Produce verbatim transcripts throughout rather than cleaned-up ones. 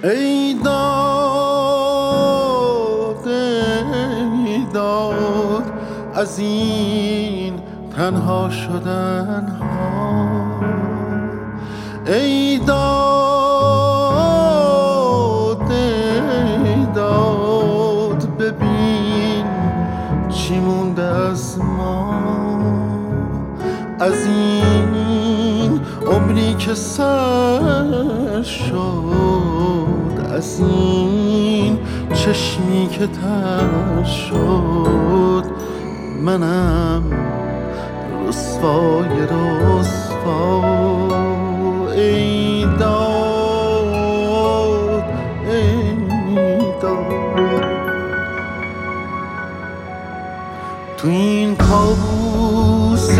ای داد ای داد از این تنها شدن ها، ای داد ای داد ببین چی مونده از ما، از این عمری که سر شد، از این چشمی که تر شد. منم رسوای رسوا، ای داد ای داد. تو این کابوس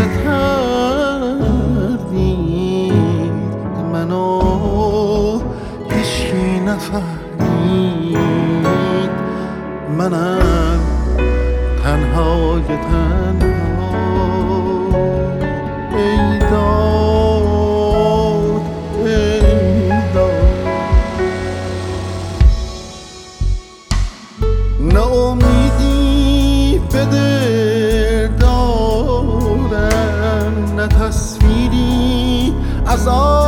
تردید منو هیچکی نفهمید، منم تنهای تنها، ای داد ای داد. ناامیدی به دل دارم، نه تصویری از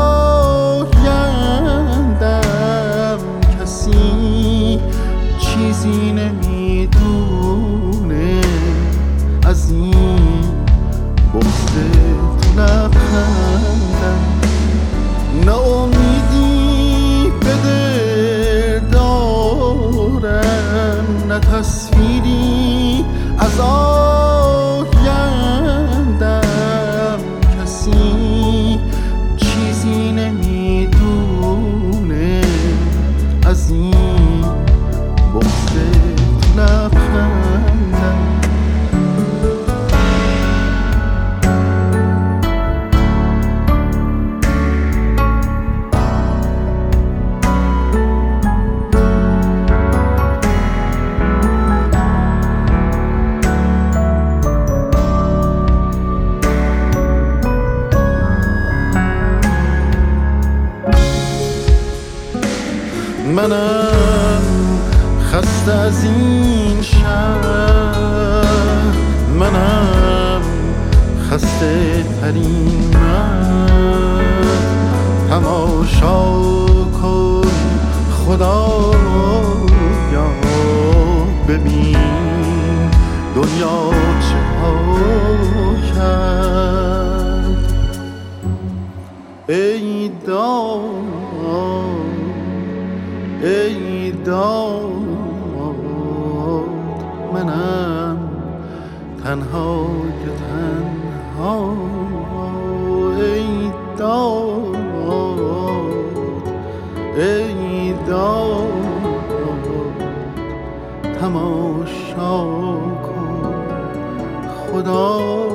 آیندم، کسی چیزی نمیدونه از این بغض تو لبخندم. ناامیدی به دل دارم، نه تصویری از آیندم، کسی چیزی نمیدونه از این بغض تو لبخندم. منم خسته از این شهر، منم خسته ترین مرد. تماشا کن خدایا ببین دنیا چه ها کرد، ای داد ای داد. منم تنهای تنها، ای داد ای داد. تماشا کن خدا